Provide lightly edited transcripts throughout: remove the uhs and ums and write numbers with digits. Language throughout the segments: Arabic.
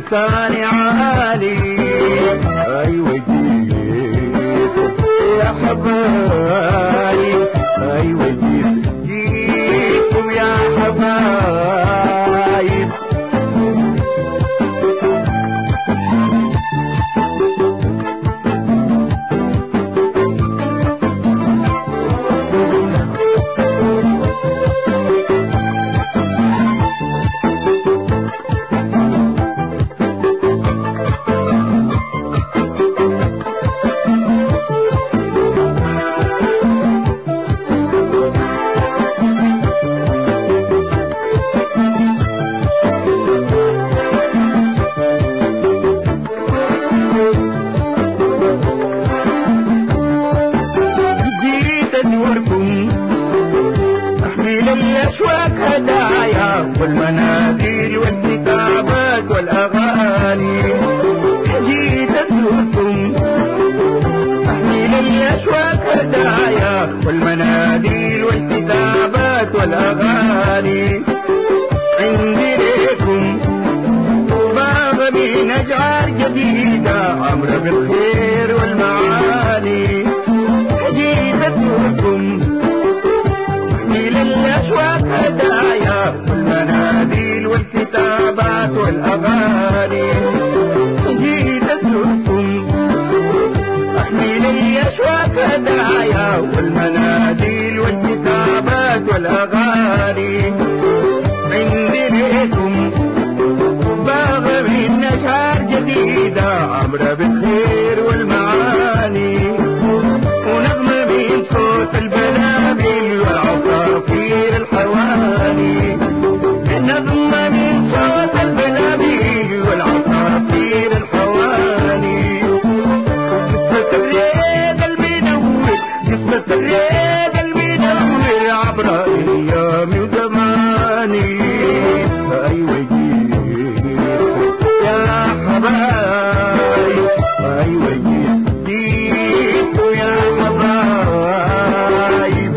لساني عالي. أيوة جيتكم يا حبايب، أيوة جيتكم يا حبايب. الأشواك هدايا والمناديل والكتابات والأغاني. جيت أزوركم أحمل الأشواك هدايا والمناديل والكتابات والأغاني. عندي ليكم باغ من أشعار جديدة عمرة بالخير والمعاني. جيت أزوركم للأشواك هدايا والمناديل والكتابات والأغاني. جيت أزوركم أحمل الأشواك هدايا والمناديل والكتابات والأغاني. عندي ليكم باغ من أشعار جديدة عمرة بالخير والمعاني. ونغمة من صوت البلابل والعصافير الحواني. نغمة من صوت البلابل والعصافير الحواني. قصة الريد المنور، قصة الريد المنور عبر أيامي وزماني. أيوة جيتكم يا حبايب، أيوة جيتكم يا حبايب.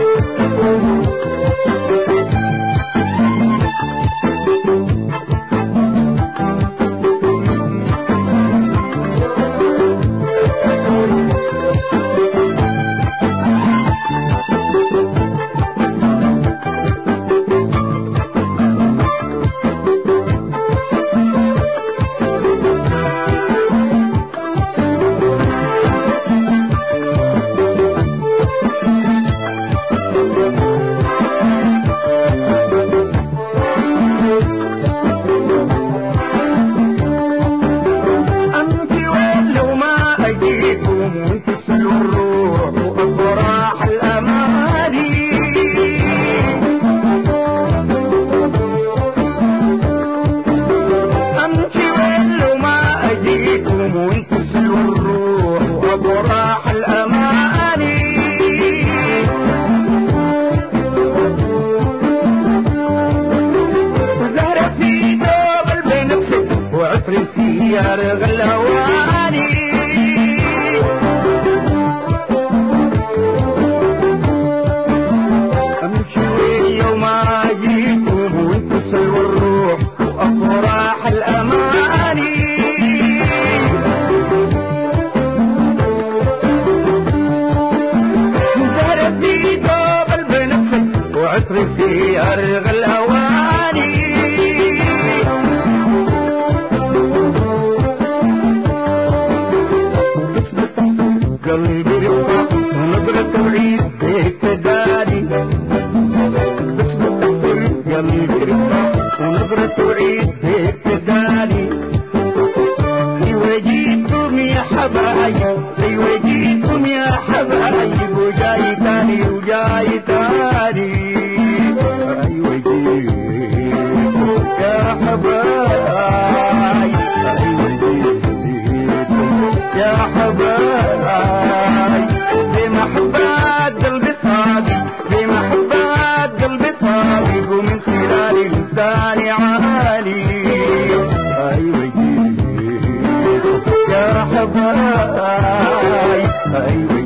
يا رغلواني امشي يوم اجيكم وانتصل والروح وافراح الاماني. زهرة في دوب البنفسك وعطري في رغلواني. قلبي رفق ونظرة العيد بيك تداني. قلبي رفق ونظرة العيد بيك تداني. وجيتكم يا حبايب، وجيتكم يا حبايب، وجاي تاني وجاي تاني. أيوة جيتكم يا حبايب، أيوة جيتكم يا حبايب. بمحبات قلبي صادق، بمحبات قلبي صادق، ومن خلال لساني عالي. أيوة جيتكم يا حبايب، أيوة